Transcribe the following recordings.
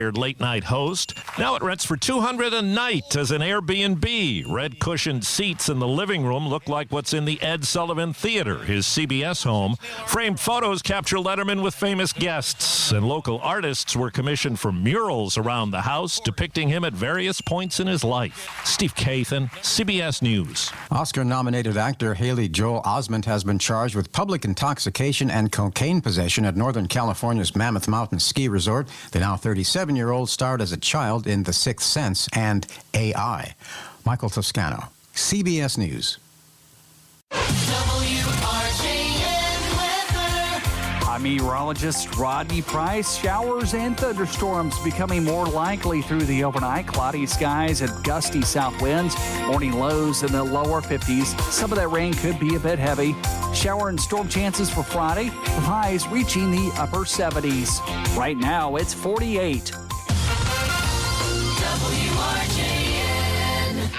late-night host. Now it rents for $200 a night as an Airbnb. Red-cushioned seats in the living room look like what's in the Ed Sullivan Theater, his CBS home. Framed photos capture Letterman with famous guests, and local artists were commissioned for murals around the house depicting him at various points in his life. Steve Kathan, CBS News. Oscar-nominated actor Haley Joel Osment has been charged with public intoxication and cocaine possession at Northern California's Mammoth Mountain Ski Resort. The now 37-year-old starred as a child in The Sixth Sense and AI. Michael Toscano, CBS News. I'm meteorologist Rodney Price. Showers and thunderstorms becoming more likely through the overnight. Cloudy skies and gusty south winds. Morning lows in the lower 50s. Some of that rain could be a bit heavy. Shower and storm chances for Friday, with highs reaching the upper 70s. Right now, it's 48. WRJN.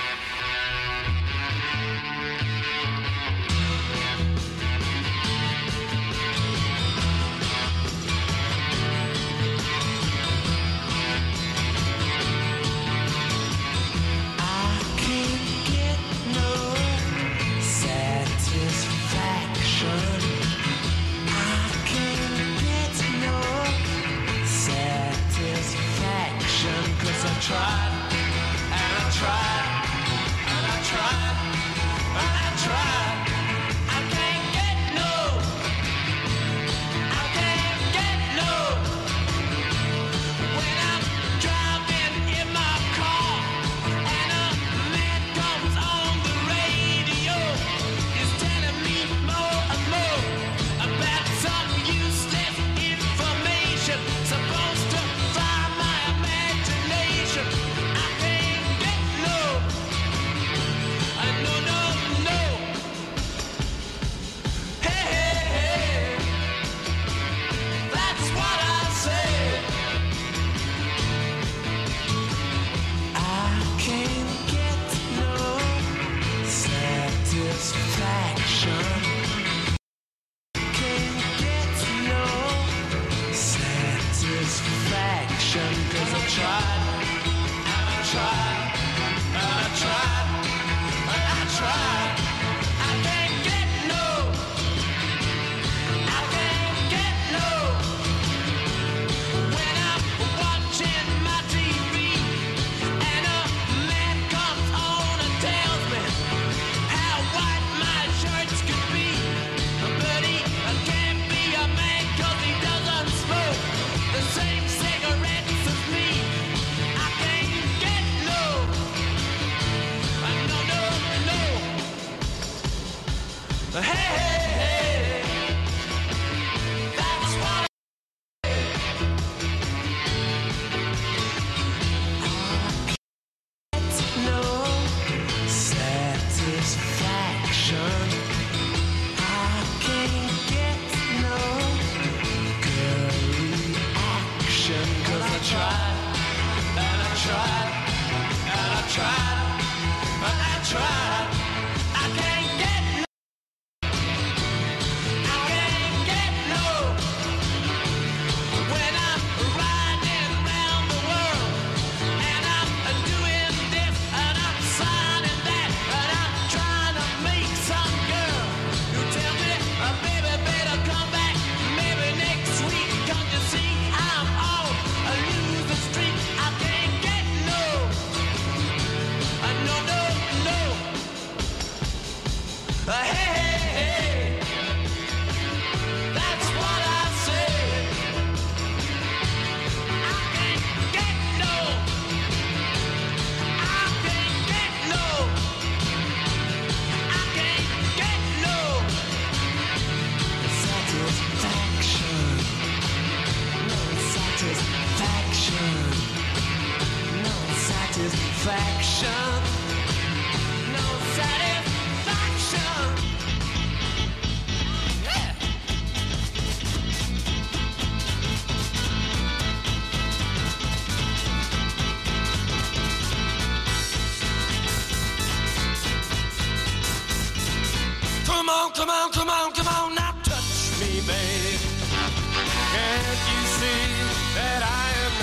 Come on, now touch me, babe. Can't you see that I am not afraid?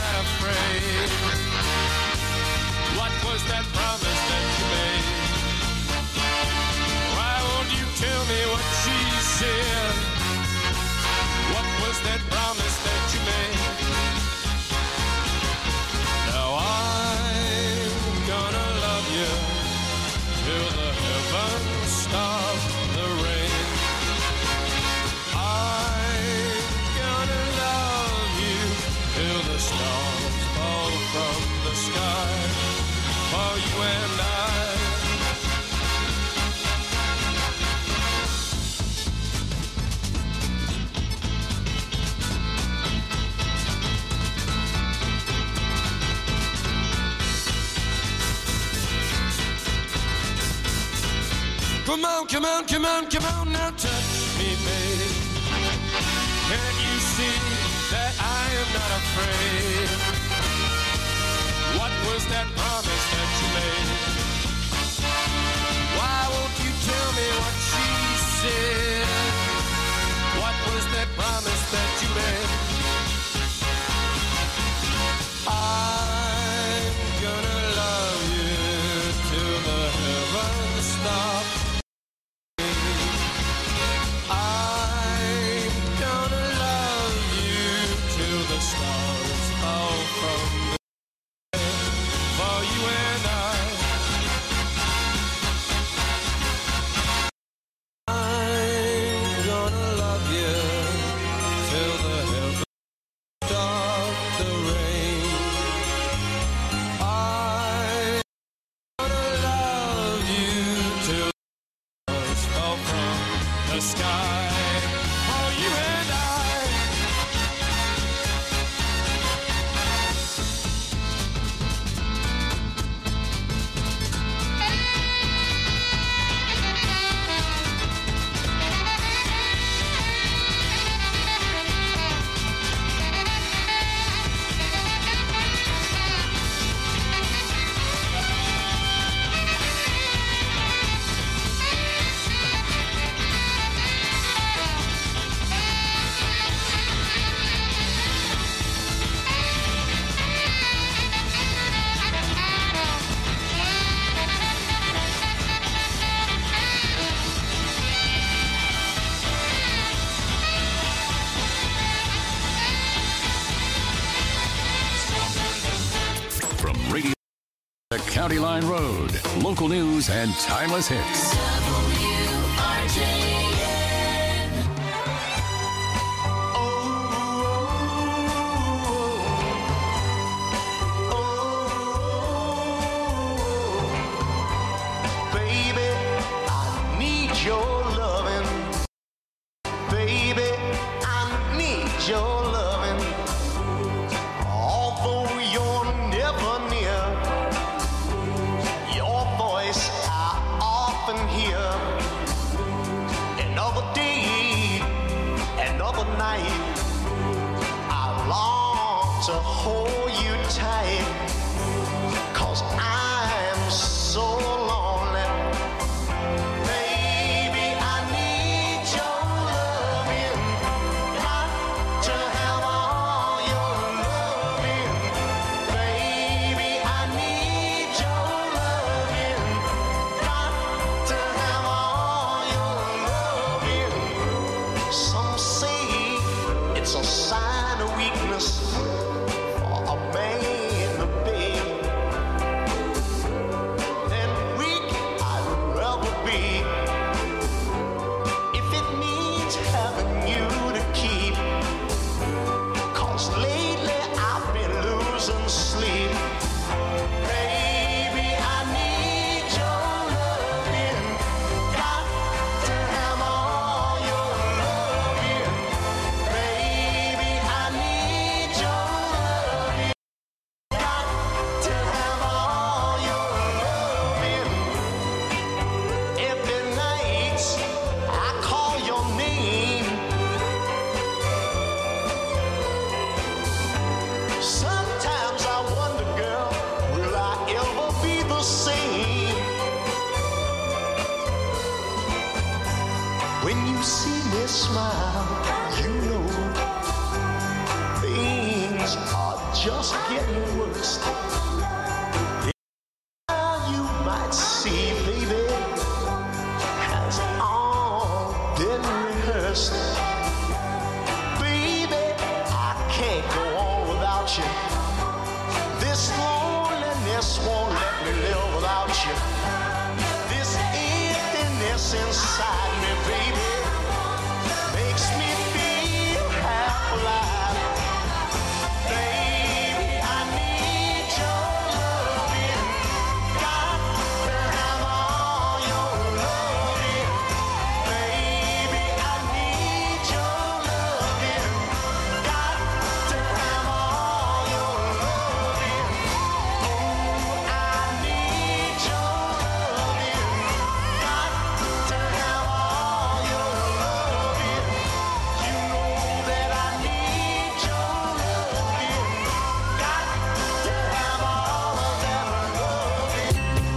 afraid. What was that promise that you made? Why won't you tell me what she said? What was that promise that you made? Now I'm gonna love you till the heavens stop the rain. I'm gonna love you till the stars fall from the sky for you and I. Come on, come on, come on, come on, now touch me, babe. Can't you see that I am not afraid? What was that promise that you made? Why won't you tell me what she said? What was that promise that you made? I'm gonna love you till the heavens stop. I'm gonna love you till the stars fall from the sky for you and I. I'm gonna love you till the heavens stop the rain. I'm gonna love you till the stars fall from the sky for you and I. From Radio County Line Road, local news and timeless hits. Baby, I need your loving. Baby, I need your loving. Although you're never near, your voice I often hear. Another day, another night, I long to hold you tight. 'Cause I'm so lonely. Baby, I need your loving. Got to have all your loving. Baby, I need your loving. Got to have all your loving. Some say it's a sign of weakness for a man to beg. And weak I'd rather be if it means having you to keep. 'Cause lately I've been losing sleep. Baby, I need your loving. Got to have all your loving. Baby, I need your loving. Got to have all your loving. Every night I call your name. Sometimes I wonder, girl, will I ever be the same? When you see me smile, you know things are just getting just won't let me live without you. This emptiness inside me, baby, makes me feel half alive. Baby, I need your loving. Got to have all your loving. Baby, I need your loving. Got to have all your loving. Oh, I need your loving. Got to have all your loving. You know that I need your loving. Got to have all of that loving.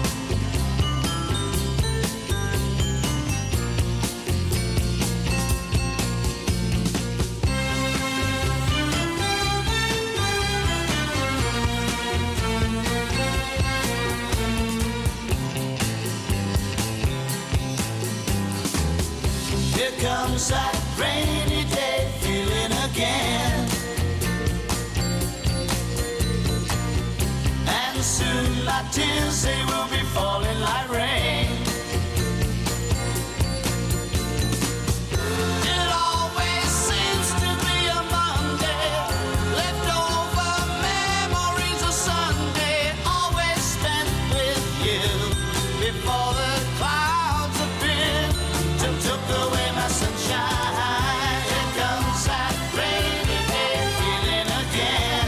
Here comes that rainy day feeling again. And soon my tears, they will be falling like rain. It always seems to be a Monday, leftover memories of Sunday, always spent with you before the clouds appeared and took away my sunshine. Here comes that rainy day feeling again.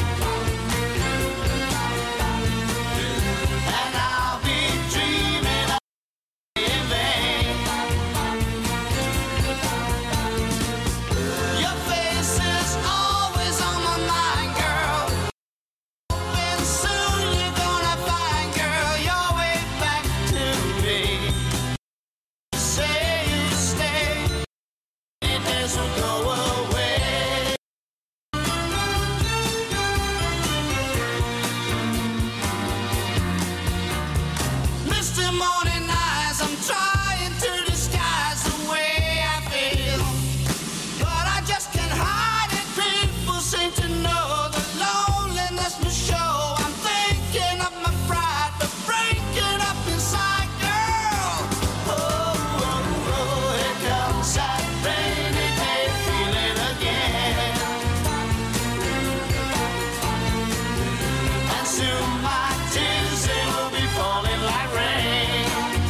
And I'll be dreaming of in vain. Your face is always on my mind, girl. And soon you're gonna find, girl, your way back to me. Say you stay, and this will go away. Mr. Morning Eyes, I'm trying to disguise the way I feel, but I just can't hide it. People seem to know the loneliness must show. I'm thinking of my pride, but breaking up inside, girl. Oh, oh, oh, here comes that rainy day feeling again. And soon my tears, they will be falling like rain.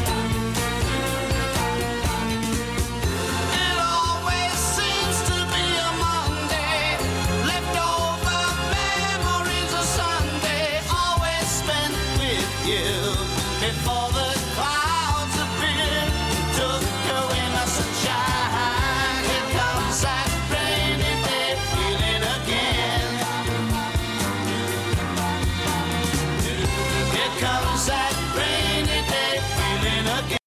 It always seems to be a Monday, leftover memories of Sunday, always spent with you before the clouds appeared, took away my sunshine. Here comes that rainy day feeling again. Here comes that rainy day feeling again.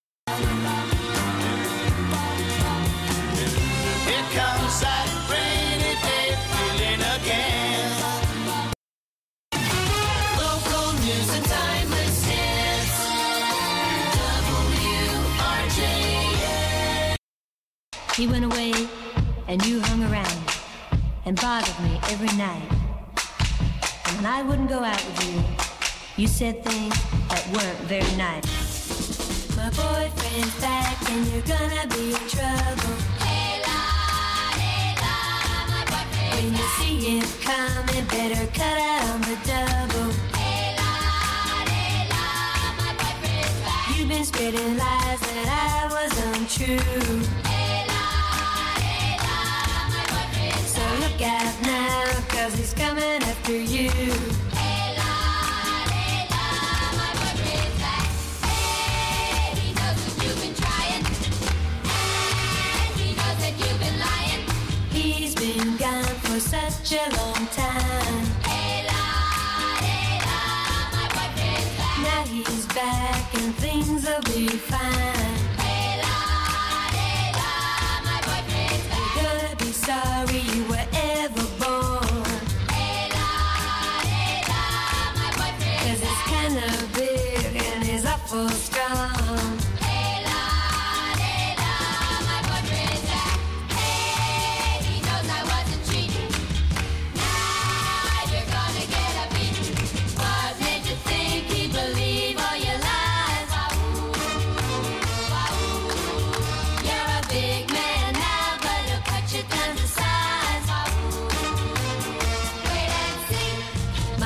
Here comes that rainy day feeling again. Local news and timeless hits. WRJ. He went away and you hung around and bothered me every night. And when I wouldn't go out with you, you said things that weren't very nice. My boyfriend's back and you're gonna be in trouble. Hey la, my boyfriend's when you see him coming, better cut out on the double. Hey la, my boyfriend's back. You've been spreading lies that I was untrue. Hey la, my boyfriend's so look out now, 'cause he's coming after you. Hey la, my boyfriend's back. Hey, he knows that you've been trying, and he knows that you've been lying. He's been gone for such a long time. Hey la, my boyfriend's back. Now he's back and things will be fine. Hey la, my boyfriend's back. You're gonna be sorry you were ever born. Hey la, my boyfriend's 'cause it's kinda big and he's awful strong. Hey la, my boyfriend's back. Hey, he knows I wasn't cheating. Now you're gonna get a beating. What made you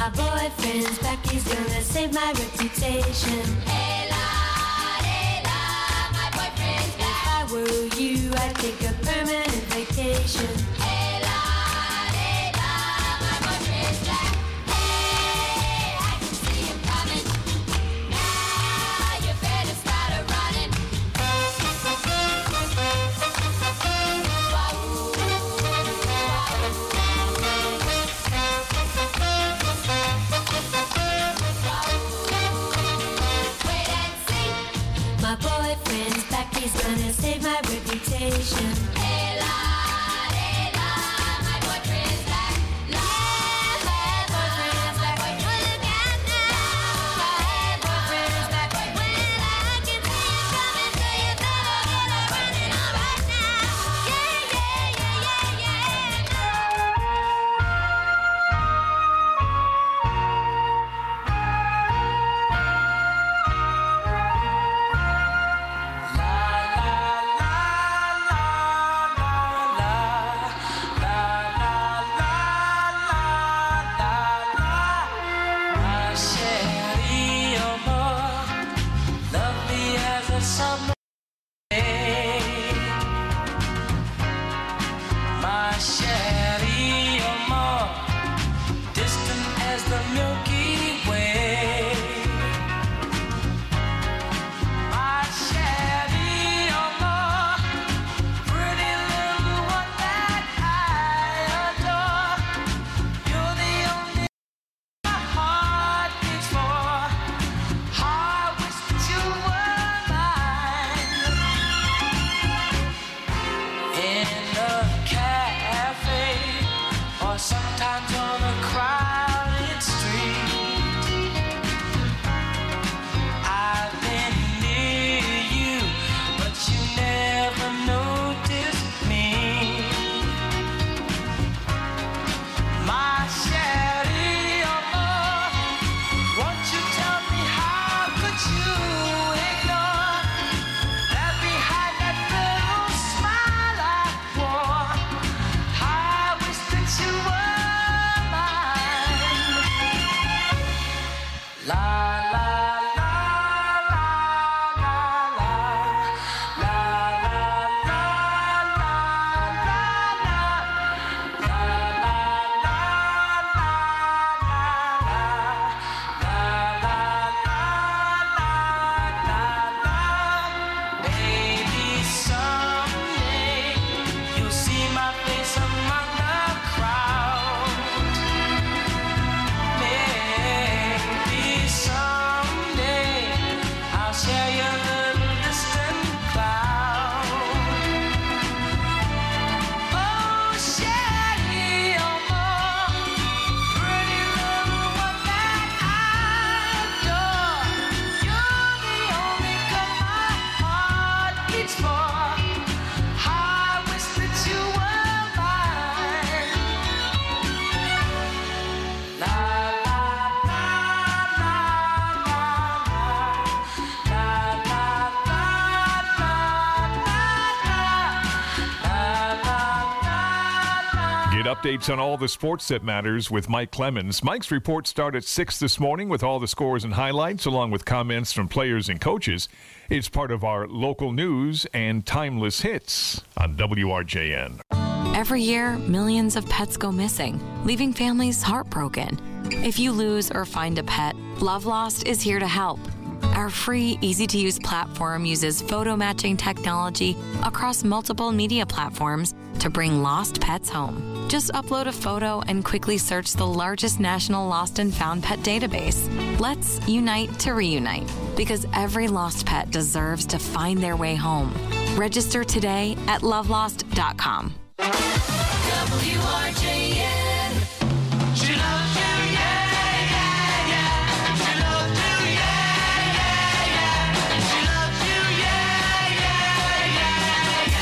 My boyfriend's back, he's gonna save my reputation. Hey la, my boyfriend's back. If I were you, I'd take a permanent vacation. Hey la, my boyfriend's back. Hey, I can see him coming. Now you better start a-running. My boyfriend's back, he's gonna save my reputation. Hey la, my boyfriend's back. My boyfriend's back. Look out now. My boyfriend's back. When I can see you coming, so you better get running on right now. Yeah. Sometimes on a crowded street, I've been near you, but you never noticed me. My Sherry, won't you tell me how could you ignore that behind that little smile I wore? I wish that you were. La la la la la la Maybe someday you'll see my face among the crowd. Maybe someday I'll share your little distant cloud. Oh, Sherry, pretty little one that I adore. You're the only girl my heart beats for. I wish that you were mine. La Get updates on all the sports that matters with Mike Clemens. Mike's reports start at 6 this morning with all the scores and highlights, along with comments from players and coaches. It's part of our local news and timeless hits on WRJN. Every year, millions of pets go missing, leaving families heartbroken. If you lose or find a pet, Love Lost is here to help. Our free, easy-to-use platform uses photo matching technology across multiple media platforms to bring lost pets home. Just upload a photo and quickly search the largest national lost and found pet database. Let's unite to reunite, because every lost pet deserves to find their way home. Register today at lovelost.com. WRJN. She loves you, yeah, yeah, yeah. She loves you, yeah, yeah, yeah. She loves you, yeah, yeah, yeah,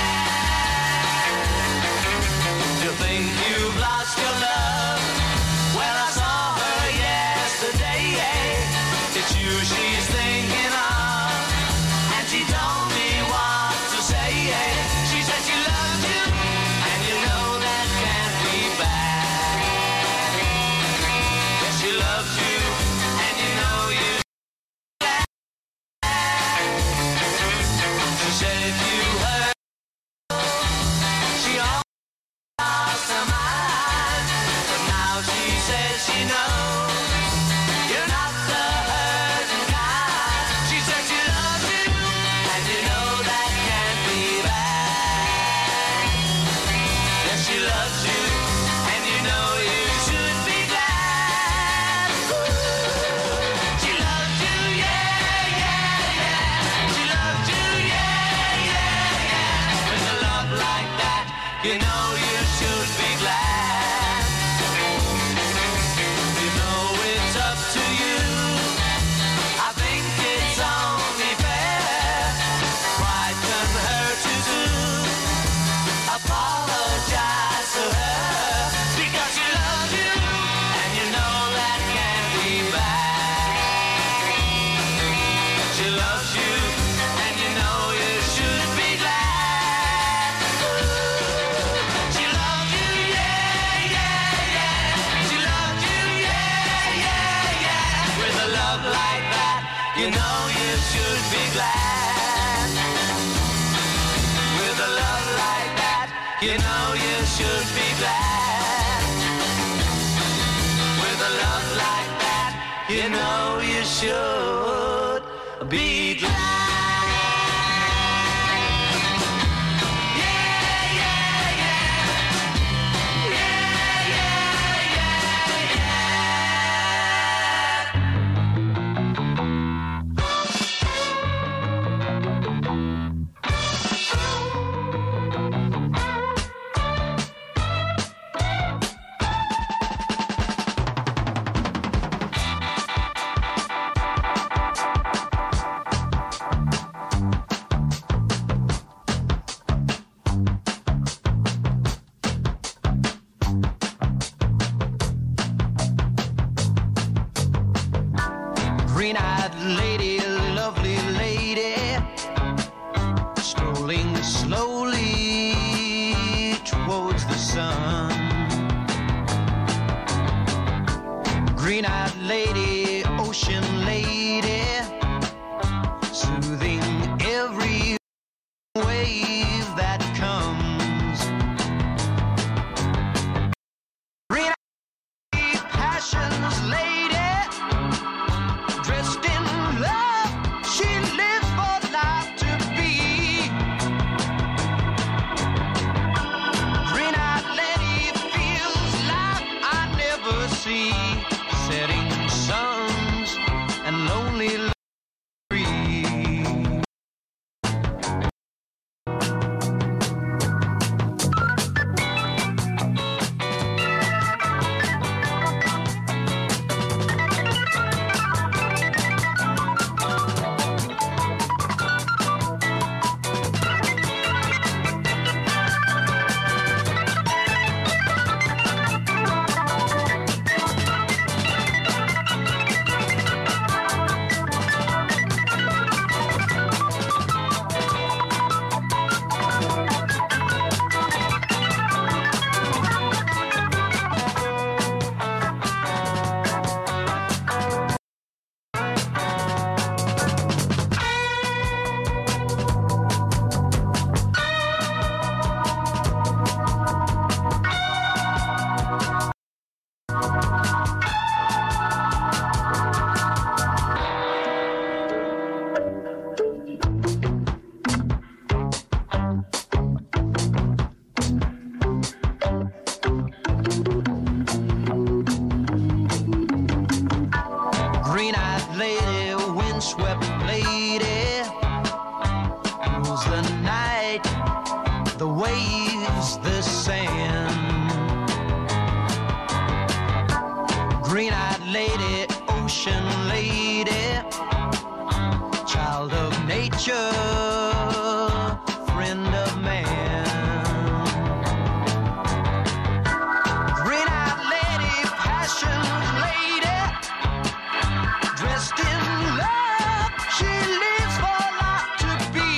yeah. You think you've lost your love? Well, I saw her yesterday. It's you she's thinking of, and she told me what to say. She said she loves you, and you know that can't be bad. You know you should be glad. With a love like that, you know you should be glad. With a love like that, you know you should be glad. Green-eyed lady, lovely lady, strolling slowly towards the sun. Green-eyed lady, ocean lady, soothing every wave that comes. Green-eyed passions lady, dressed in love, she lives for life to be. Green-eyed lady feels like I never see. Setting suns and lonely love. Green-eyed lady, windswept lady, rules the night, the waves, the sand. Green-eyed lady, ocean lady, child of nature, friend of man. Green-eyed lady, passion lady, dressed in love, she lives for life to be.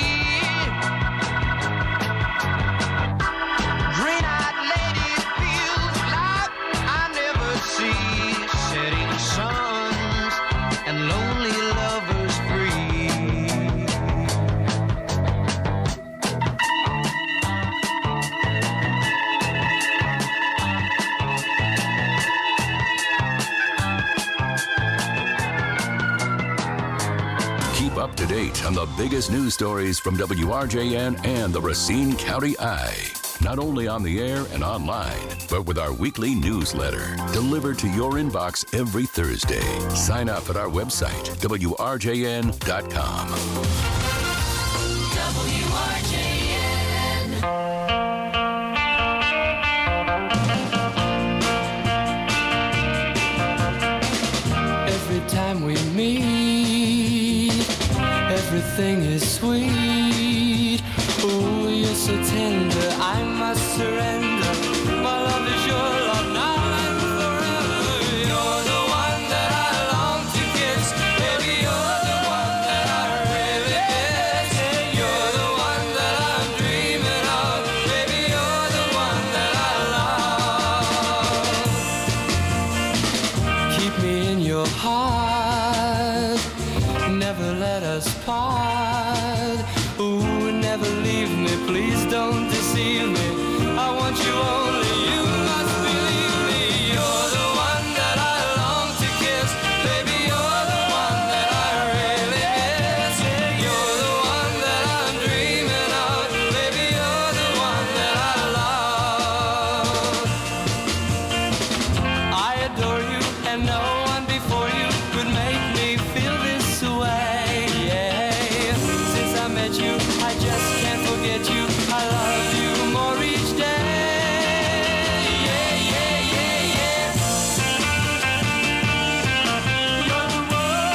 Green-eyed lady feels like I never see. Setting suns and lonely lovers free. Keep up to date on the biggest news stories from WRJN and the Racine County Eye. Not only on the air and online, but with our weekly newsletter delivered to your inbox every Thursday. Sign up at our website, WRJN.com. Every time we meet, everything is sweet. Oh, you're so tender, I must surrender. My love is your love now and forever. You're the one that I long to kiss. Baby, you're the one that I really miss. You're the one that I'm dreaming of. Baby, you're the one that I love. Keep me in your heart, never let us part. Ooh, never leave me, please don't deceive me. I want you only, you must believe me. You're the one that I long to kiss. Baby, you're the one that I really miss. You're the one that I'm dreaming of. Baby, you're the one that I love. I adore you, and no one before you could make me feel this way. Yeah. Since I met you, I just can't forget you. I love you more each day. Yeah, yeah, yeah, yeah. You're the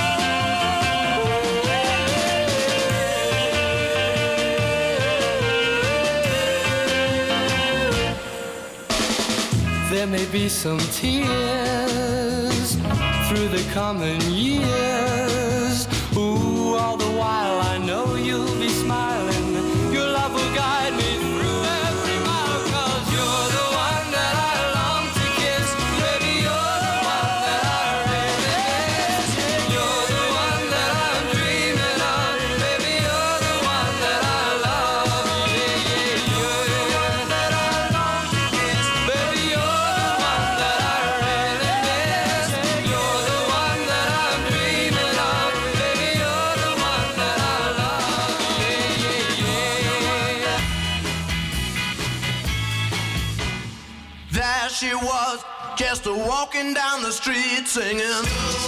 one. There may be some tears through the coming years. Ooh, all the while I know you'll be smiling. Your love will guide me through every mile. 'Cause you're the one that I long to kiss. Baby, you're the one that I really miss. You're the one that I'm dreaming of. Baby, you're the one that I love. Yeah, yeah, you're the one that I long to kiss. Baby, you're the one that I really miss. You're the one that I'm dreaming of. Baby, you're the one that I love. Yeah, yeah, yeah. There she was, just walking down the street singing.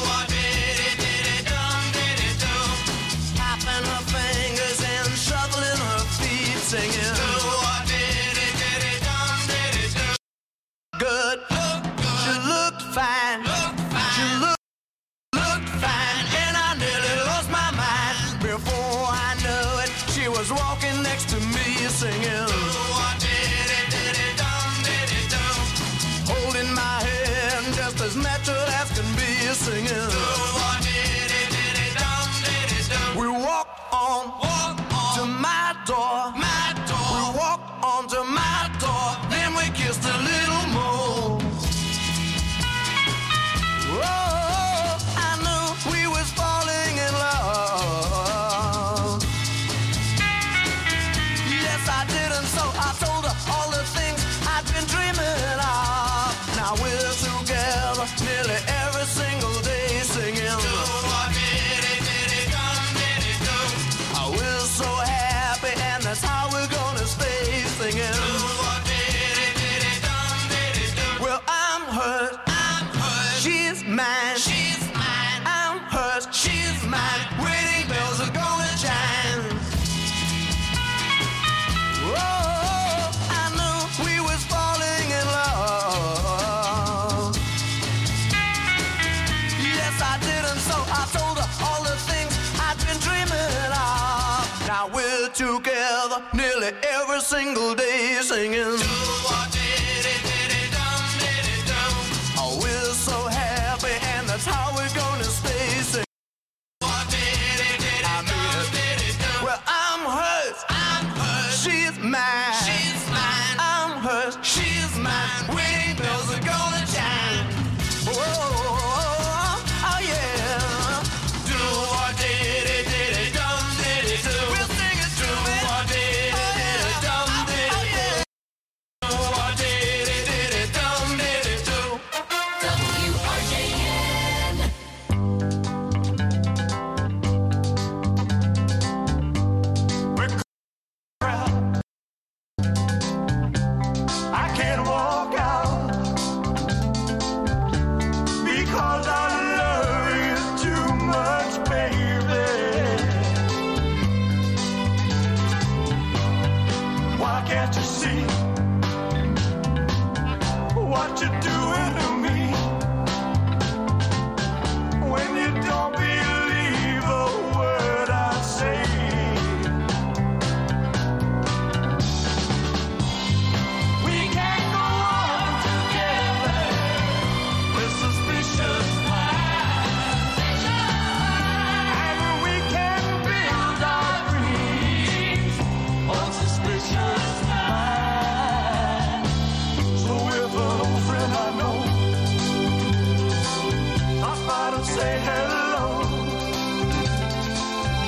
Tapping her fingers and shuffling her feet singing. Good. She looked fine. She looked fine, and I nearly lost my mind. Before I knew it, she was walking next to me singing. Holding my hand just as natural as can be singing. We walked on to my door. We walked on to my door. Then we kissed a little more. Oh, I knew we was falling in love. Yes, I did, and so I told her all the things I'd been dreaming of. Now we're together nearly every single day singing. Oh, we're so happy, and that's how we're gonna stay singing. Well, I'm hers. She's mine. I'm hers. She's mine. Wedding bells are gonna chime. Oh, I knew we was falling in love. Yes, I did, and so I told her all the things I'd been dreaming of. Now we're together nearly every single day singing. Oh, we're so happy, and that's how we're gonna stay singing. I mean it. Well, I'm hers. She's mine. I'm hers. She's mine. Wedding bells are gonna chime. Oh, yeah. Do what did it, dum did it do. We'll sing it to me. Do what did it, dum did it do. Do what did it, dum did it do. WRJN. I can't walk out because I love you too much, baby. Why can't you see what you're doing to me when you don't believe a word I say? We can't go on together with suspicious minds, and we can build our dreams on suspicious minds. So if an old friend I know stops by to say hello,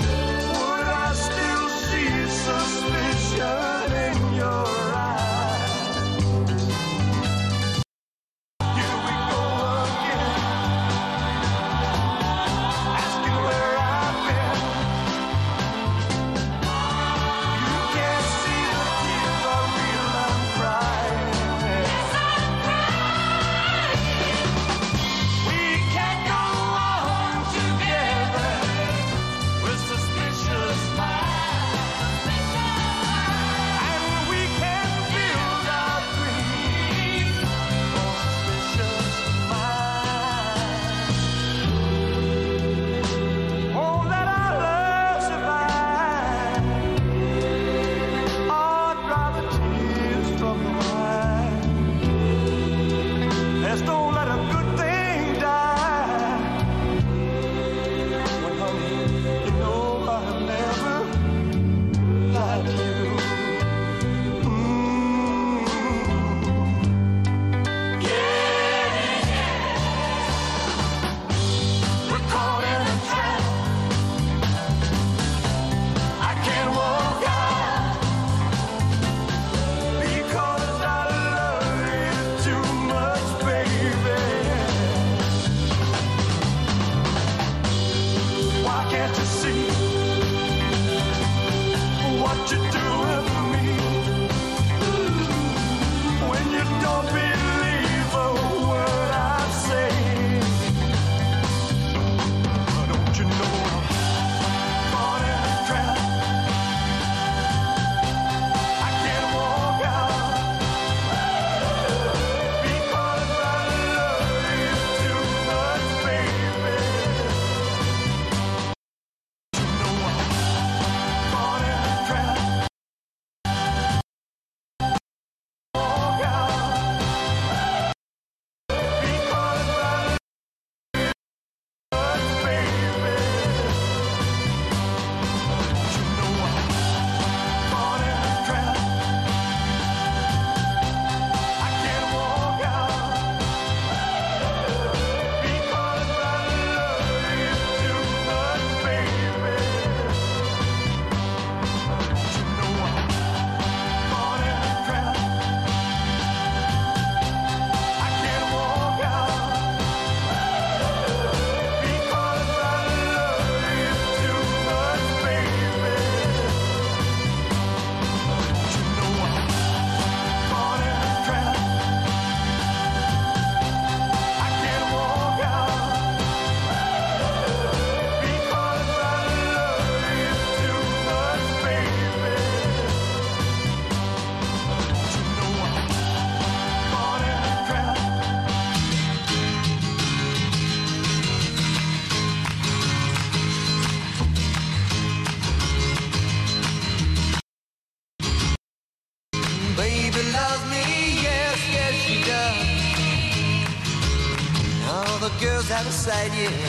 side, yeah.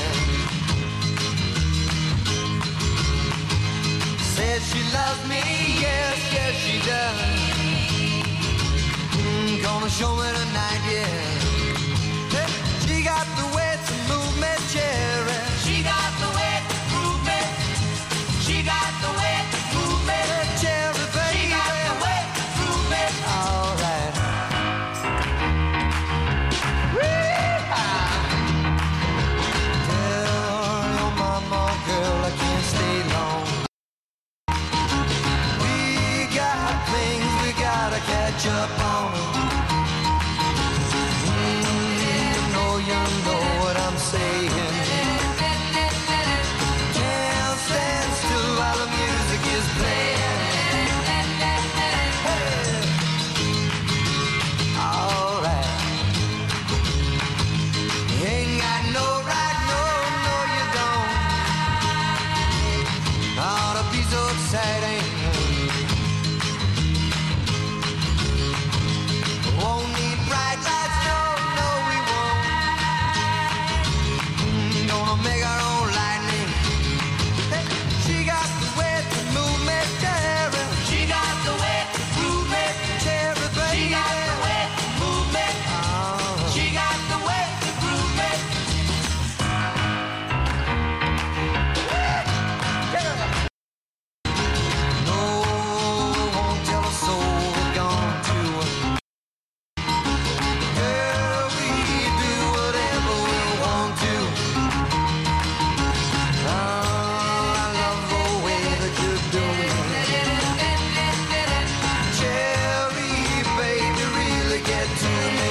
Says she loves me, yes, yes she does. Gonna show me tonight, yeah. Hey, she got the way to move me, cherry. She got the way to move me. She got the way to move me, cherry, baby. She got the way to move me. All right. Tell your mama, girl, I can't stay long. We got things we gotta catch up on. You know what I'm saying. Can't stand still while the music is playing. Hey. All right. You ain't got no right, no, you don't. Ought to be so exciting. Won't need bright lights, no, we won't. Gonna make our own lightning. Hey, she got the way to move me, cherry. She got the way to move me, cherry, baby. She got the way to move me. She got the way to groove me. No, won't tell a soul we're gone to. Girl, we do whatever we want to. I love the way that you do me. Cherry, baby, really get to me.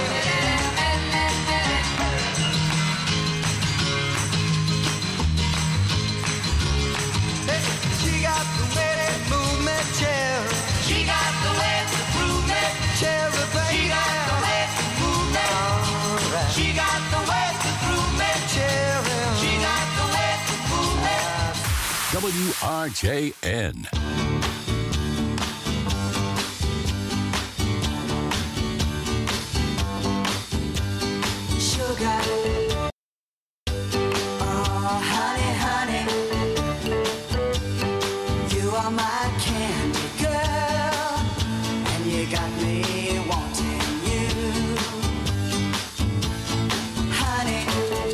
Hey, she got the way to move me, cherry. She got the way to prove me, cherry, baby. She got the way to move me. Right. She got the way to prove me, cherry. She got the way to move me. WRJN. Sugar. Oh, honey, honey. You are my candy girl. And you got me wanting you. Honey.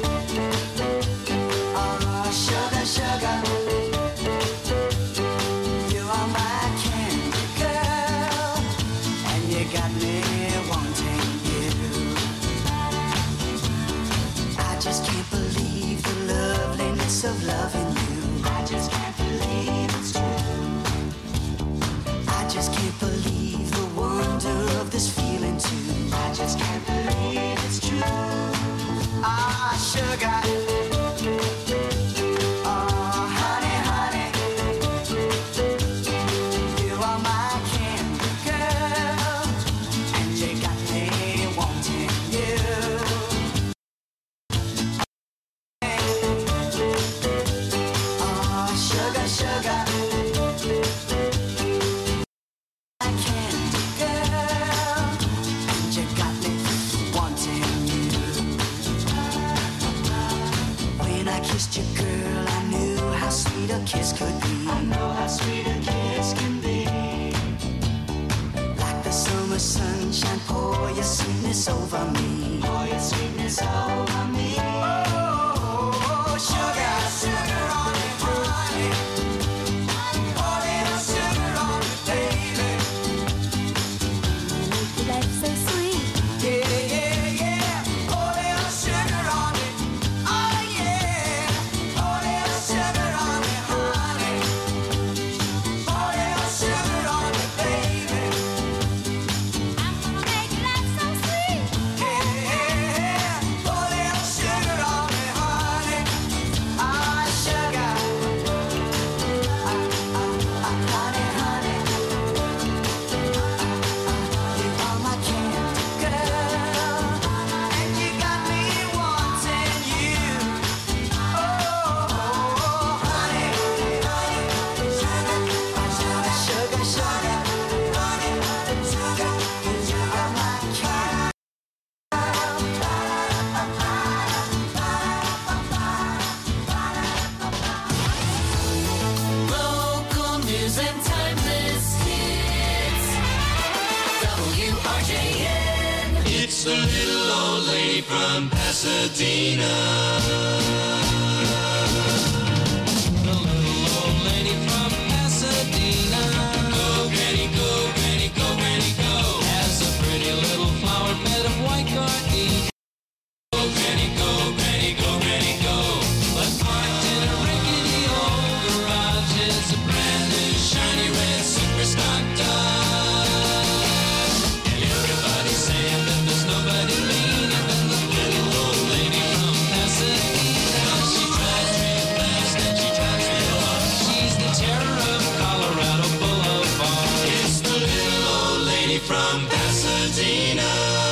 Oh, sugar, sugar. You are my candy girl. And you got me wanting you. I just can't believe the loveliness of loving you. I just can't believe it's true. I just can't believe the wonder of this feeling too. I just can't believe it's true. Ah, sugar. Oh, honey, honey. You are my candy girl. And you got me wanting you. Oh, sugar, sugar. My candy girl. And you got me wanting you. When I kissed you, girl, I knew how sweet a kiss could be. I know how sweet a kiss can be. Like the summer sunshine, pour your sweetness over me. Pour your sweetness over me. Oh, sugar, sugar on it, honey. Oh, little sugar on it, baby. Life's so sweet. Yeah, yeah, yeah. Oh, little sugar on it. Oh, yeah. Oh, little sugar on it, honey. Oh, little sugar on it, baby. I'm gonna make life so sweet. Yeah, yeah, yeah. Oh, little sugar lady from Pasadena. The little old lady from Pasadena. Go, Granny, go, Granny, go, Granny, go. Has a pretty little flower bed of white gardenia. Go, Granny, go, Granny, go, Granny, go. But parked in a rickety old garage is a brand new shiny red super stock Dodge. And everybody's saying that there's nobody meaner than the little old lady from Pasadena. She drives real fast and she drives real hard. She's the terror of Colorado Boulevard. It's the little old lady from Pasadena.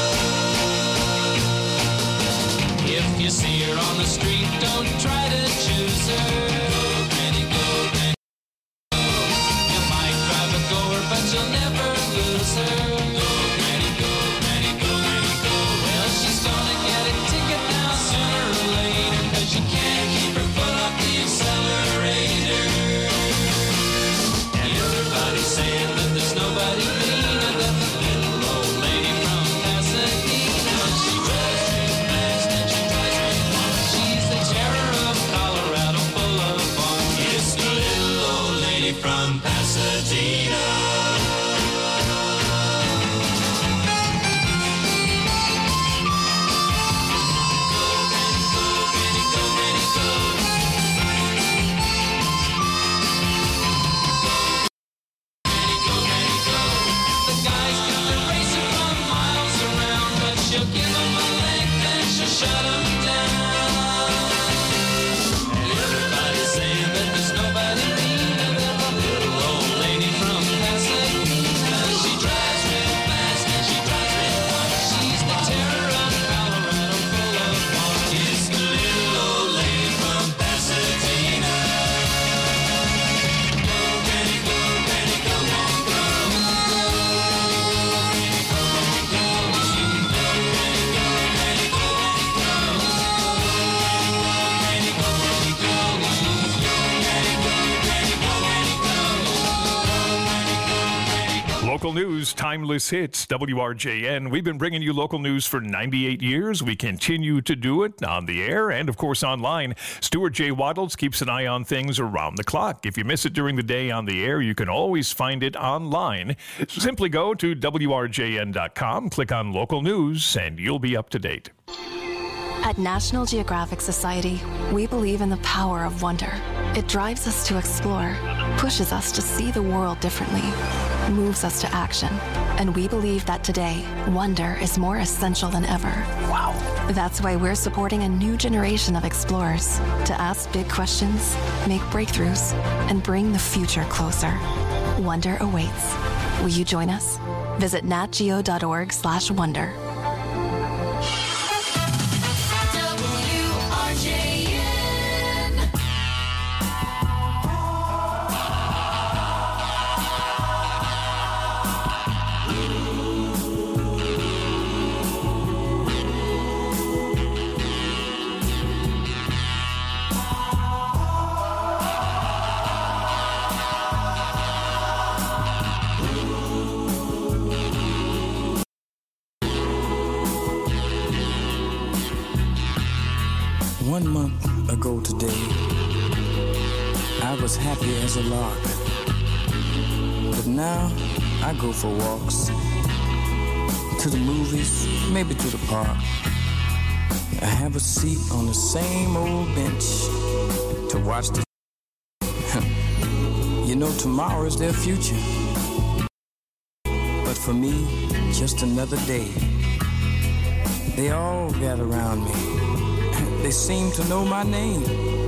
If you see her on the street, don't try to choose her. Go, Granny, go, Granny, go. You might drive a goer, but you'll never lose her. Go, Granny, go, Granny, go, Granny, go. Well, she's gonna get a ticket now sooner or later, 'cause you can't keep her foot off the accelerator. And everybody's saying that there's nobody meaner than the little old lady from Pasadena. She drives real fast and she drives real hard. She's the terror of Colorado Boulevard. It's the little old lady from Pasadena. The guys got the racing from miles around, but she'll give them a leg, then she'll shut them down. And everybody's saying that there's nobody meaner than the little old lady from Pasadena. She drives real fast and she drives real hard. She's the terror of Colorado Boulevard. It's the little old lady from Pasadena. Go, Granny, go, Granny, go, Granny, go. Local news, timeless hits, WRJN. We've been bringing you local news for 98 years. We continue to do it on the air and, of course, online. Stuart J. Waddles keeps an eye on things around the clock. If you miss it during the day on the air, you can always find it online. Simply go to WRJN.com, click on local news, and you'll be up to date. At National Geographic Society, we believe in the power of wonder. It drives us to explore, pushes us to see the world differently, moves us to action. And we believe that today, wonder is more essential than ever. Wow. That's why we're supporting a new generation of explorers to ask big questions, make breakthroughs, and bring the future closer. Wonder awaits. Will you join us? Visit natgeo.org/wonder. One month ago today, I was happy as a lark. But now I go for walks, to the movies, maybe to the park. I have a seat on the same old bench to watch the You know, tomorrow is their future. But for me, just another day. They all gather around me. They seem to know my name.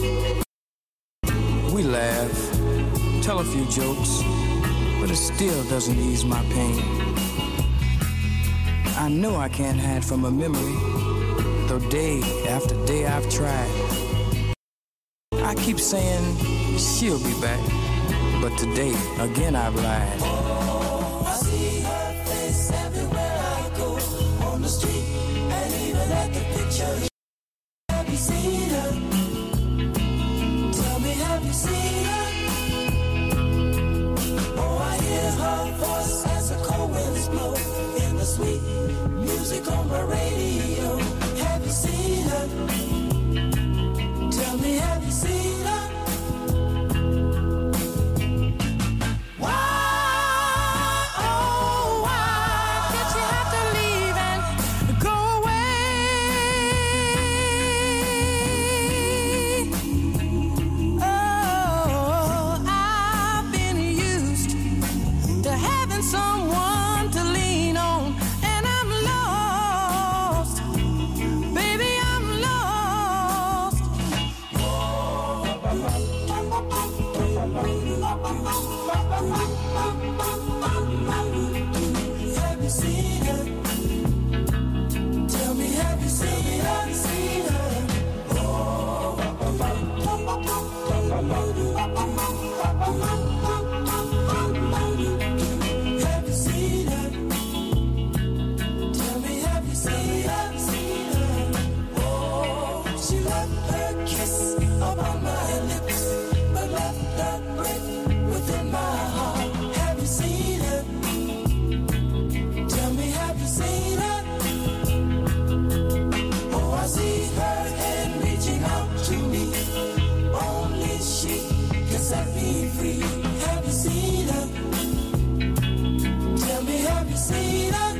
We laugh, tell a few jokes, but it still doesn't ease my pain. I know I can't hide from a memory, though day after day I've tried. I keep saying she'll be back, but today again I've lied. Oh, I see her face everywhere I go, on the street and even at the picture. Have you seen her? Tell me, have you seen her? Oh, I hear her voice as the cold winds blow in the sweet music on my radio. Have Have you seen her? Tell me, have you seen her? Seen her? Oh. Have you seen her? Tell me, have you seen her? Seen her? Oh, she left her kiss upon my lips, but left a brick within my heart. Have you seen her? Tell me, have you seen her? Oh, I see her hand reaching out to me. Only she can set me free. Have you seen her? Tell me, have you seen her?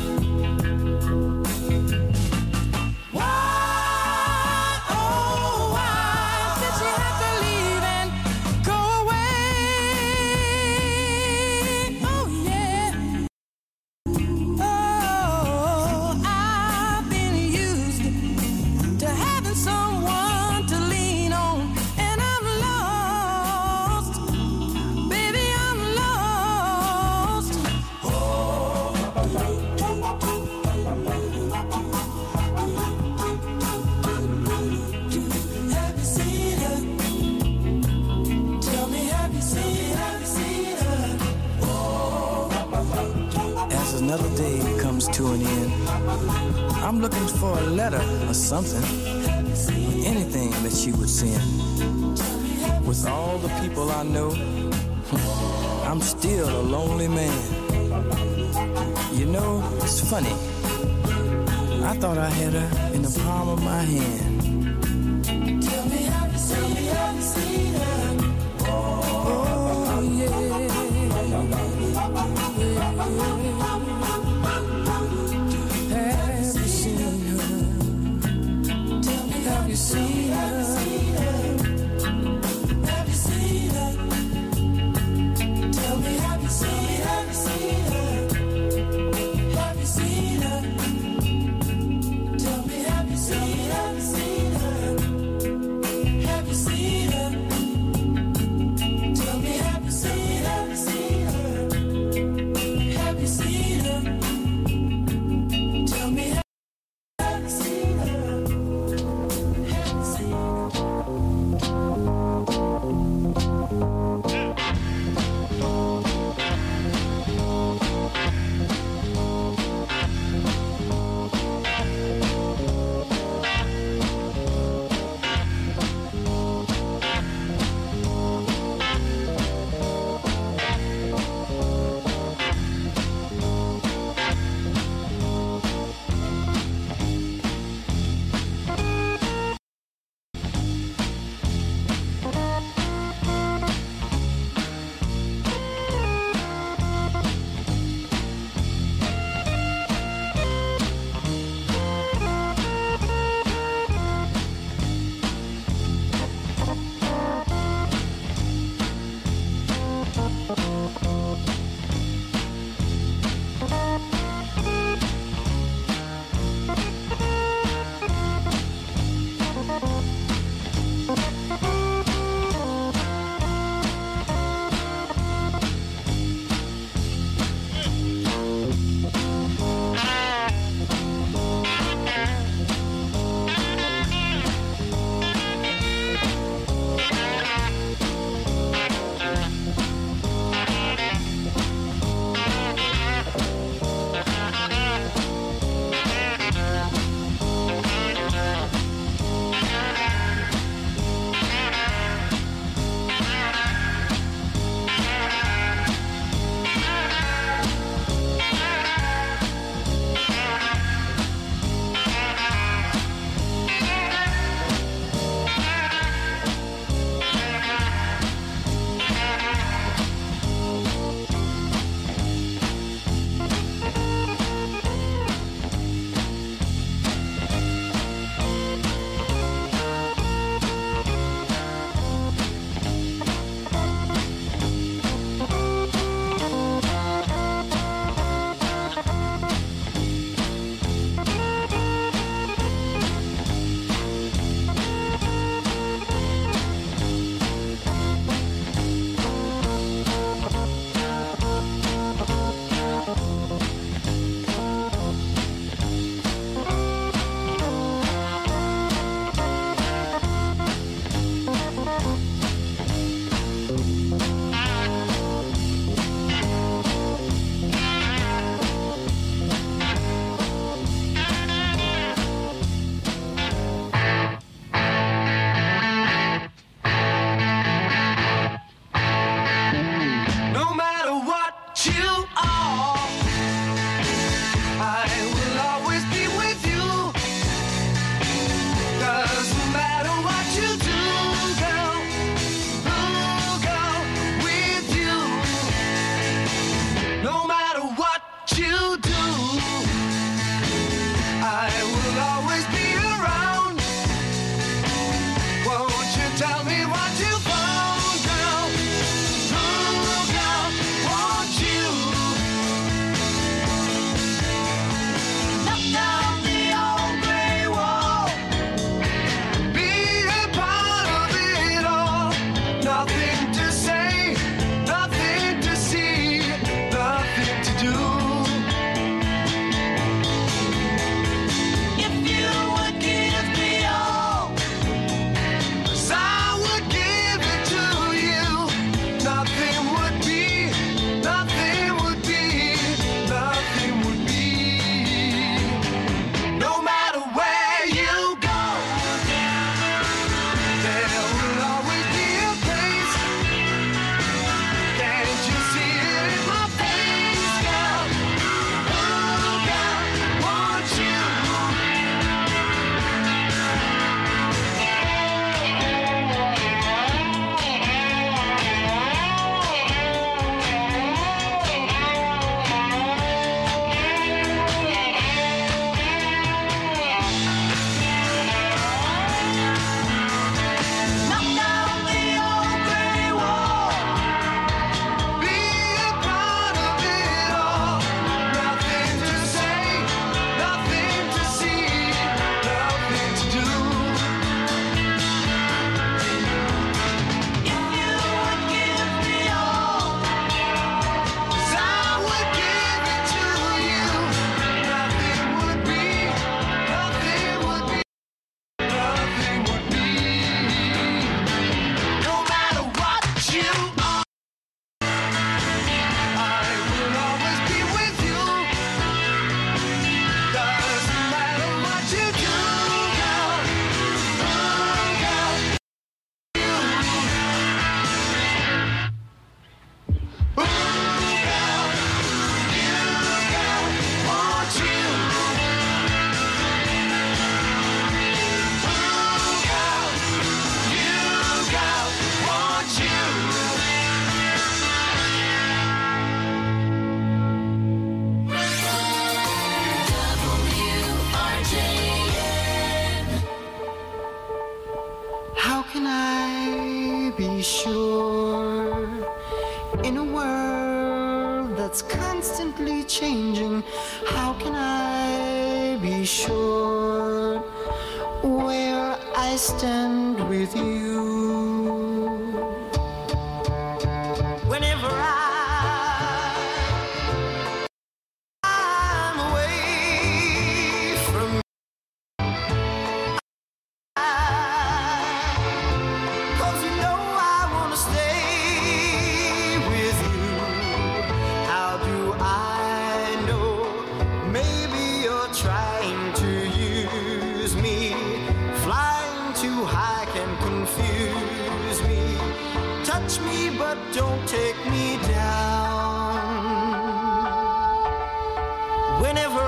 Why, oh, why did she have to leave and go away? Oh, yeah. Oh, I've been used to having someone to lean on, and I'm lost. Baby, I'm lost. Have you seen her? Tell me, have you seen her? Seen her? As another day comes to an end, I'm looking for a letter or something, anything that she would send. With all the people I know, I'm still a lonely man. You know, it's funny. I thought I had her in the palm of my hand. Tell me, have you seen her? Have you seen her? Oh, yeah. Have you seen her? Tell me, Have you seen her? Have you seen her? Tell me, have you seen her? Have you seen her? Have you seen her? Tell me, have you seen her? Have you seen her? I be sure in a world that's constantly changing? How can I be sure where I stand with you? Whenever I'm away from you, 'cause you know I wanna stay with you. How do I know? Maybe you're trying to use me. Flying too high can confuse me. Touch me, but don't take me down. Whenever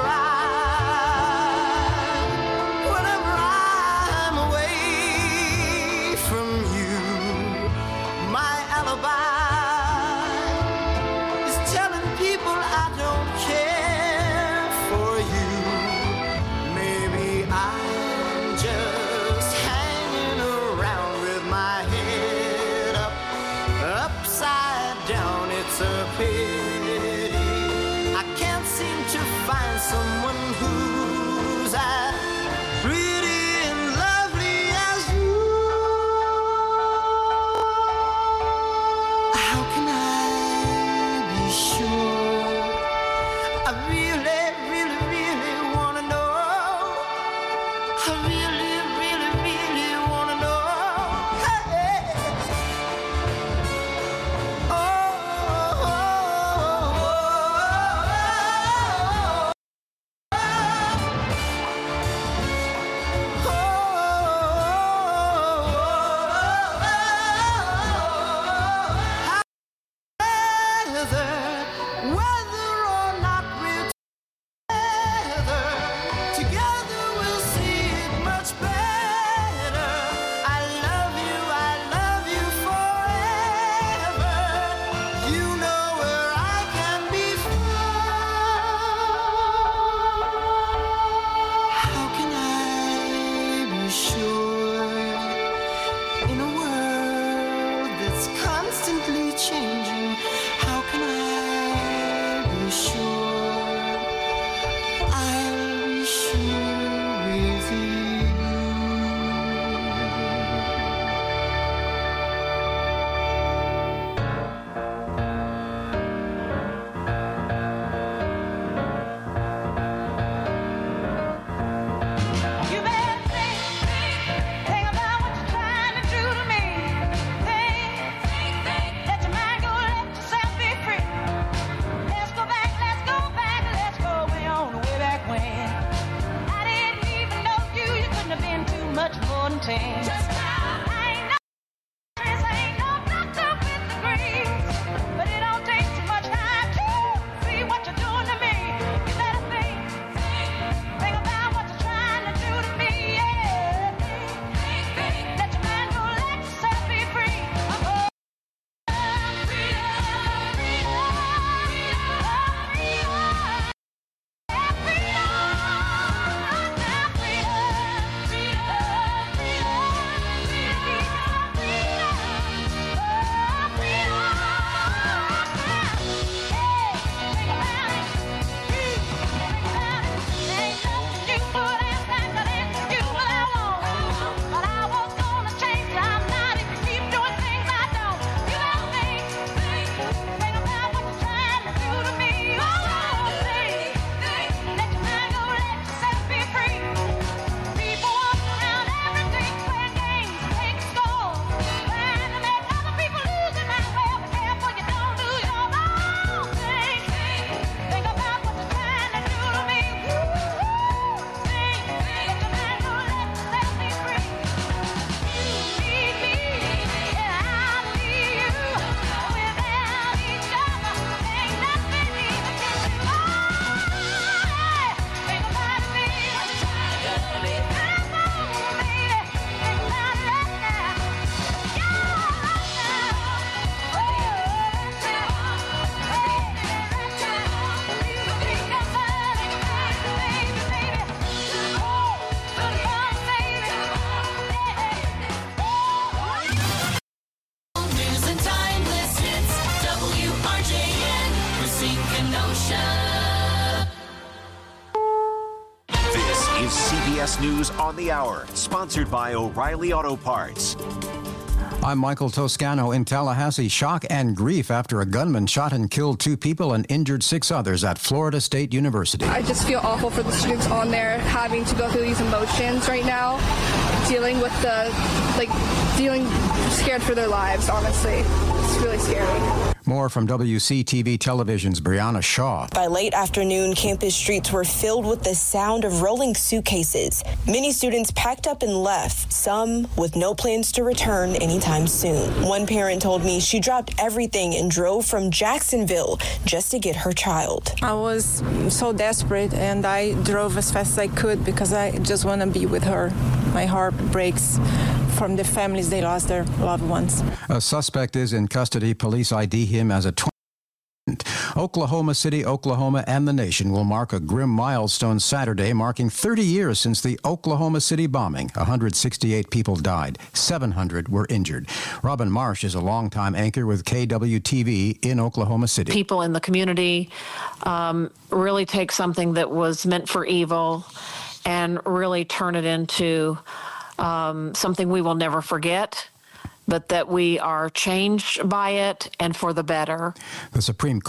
I'm away from you, my alibi is telling people I don't care for you. Maybe I'm just hanging around with my head up, upside down. It's a pity I can't seem to find someone who's as pretty and lovely as you. How can I be sure? I really, really, really wanna know. I really, really, really wanna know. Hey. Whether or not we're together, we'll see it much better. I love you forever. You know where I can be found. How can I be sure in a world that's constantly changing? How can I be sure I'll be sure with you? You better think about what you're trying to do to me. Think, let your mind go, let yourself be CBS News on the Hour, sponsored by O'Reilly Auto Parts. I'm Michael Toscano in Tallahassee. Shock and grief after a gunman shot and killed 2 people and injured 6 others at Florida State University. I just feel awful for the students on there having to go through these emotions right now, dealing with feeling scared for their lives, honestly. It's really scary. More from WCTV Television's Brianna Shaw. By late afternoon, campus streets were filled with the sound of rolling suitcases. Many students packed up and left, some with no plans to return anytime soon. One parent told me she dropped everything and drove from Jacksonville just to get her child. I was so desperate, and I drove as fast as I could because I just want to be with her. My heart breaks from the families they lost their loved ones. A suspect is in custody. Police ID him as a Oklahoma City, Oklahoma, and the nation will mark a grim milestone Saturday, marking 30 years since the Oklahoma City bombing. 168 people died. 700 were injured. Robin Marsh is a longtime anchor with KWTV in Oklahoma City. People in the community really take something that was meant for evil and really turn it into something we will never forget, but that we are changed by it and for the better. The Supreme